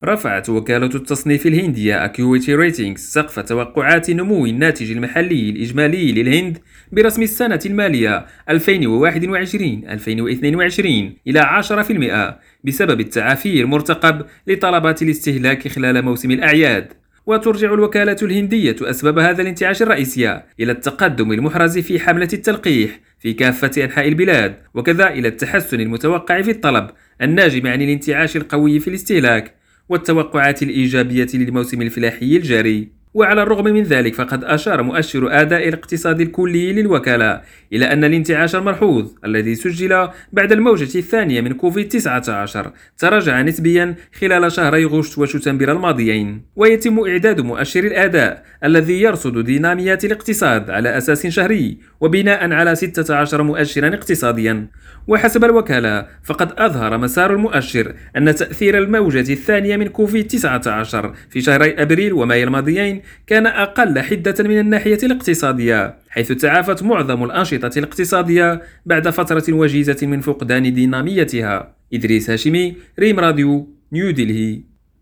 رفعت وكالة التصنيف الهندية Acuity Ratings سقف توقعات نمو الناتج المحلي الإجمالي للهند برسم السنة المالية 2021-2022 إلى 10% بسبب التعافي المرتقب لطلبات الاستهلاك خلال موسم الأعياد. وترجع الوكالة الهندية أسباب هذا الانتعاش الرئيسية إلى التقدم المحرز في حملة التلقيح في كافة أنحاء البلاد، وكذا إلى التحسن المتوقع في الطلب الناجم عن الانتعاش القوي في الاستهلاك والتوقعات الإيجابية للموسم الفلاحي الجاري. وعلى الرغم من ذلك فقد أشار مؤشر أداء الاقتصاد الكلي للوكالة إلى أن الانتعاش الملحوظ الذي سجل بعد الموجة الثانية من كوفيد-19 تراجع نسبيا خلال شهري غشت وشتنبر الماضيين. ويتم إعداد مؤشر الأداء الذي يرصد ديناميات الاقتصاد على أساس شهري وبناء على 16 مؤشرا اقتصاديا. وحسب الوكالة فقد أظهر مسار المؤشر أن تأثير الموجة الثانية من كوفيد-19 في شهري أبريل ومايو الماضيين كان أقل حدة من الناحية الاقتصادية، حيث تعافت معظم الأنشطة الاقتصادية بعد فترة وجيزة من فقدان ديناميتها. إدريس هاشمي، ريم راديو، نيو دلهي.